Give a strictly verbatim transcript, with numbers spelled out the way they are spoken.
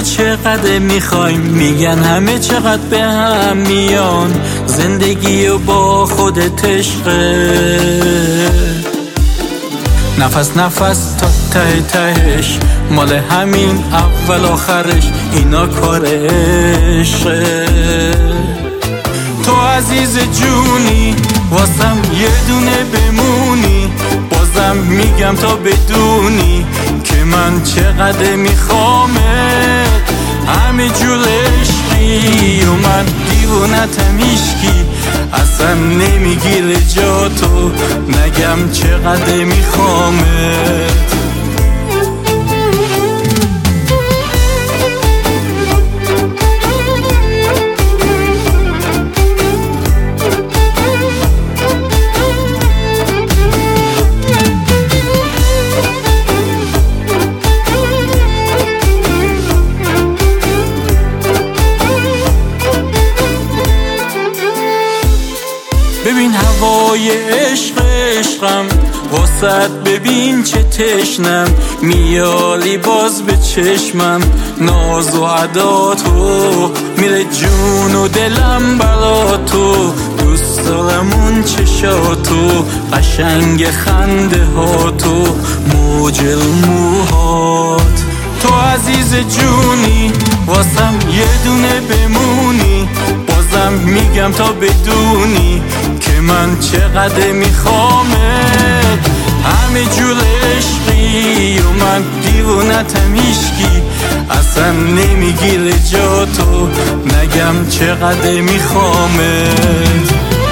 تو چقدر میخوایم، میگن همه چقدر به هم میان، زندگی و با خودت عشقه، نفس نفس تا ته تهش، مال همین اول آخرش، اینا کار عشقه. تو عزیز جونی واسم یه دونه بمونی، بازم میگم تا بدونی که من چقدر میخوامت، همه جور عشقی و من دیوونتم، هیشکی اصلا نمیگیره جا تو، نگم چقدر میخوامت. ببین هوای عشق عشقم، واسط ببین چه تشنم، میالی باز به چشمم، ناز و عدا تو، میره جون و دلم برا تو، دوست دارم اون چشاتو، قشنگ خنده ها تو، موج موهات. تو عزیز جونی واسم یه دونه بمونی، بازم میگم تا بدونی که من چقدر میخوامت، همه جور عشقی و من دیوونتم، هیشکی اصلا نمیگیره جا تو، نگم چقدر میخوامت.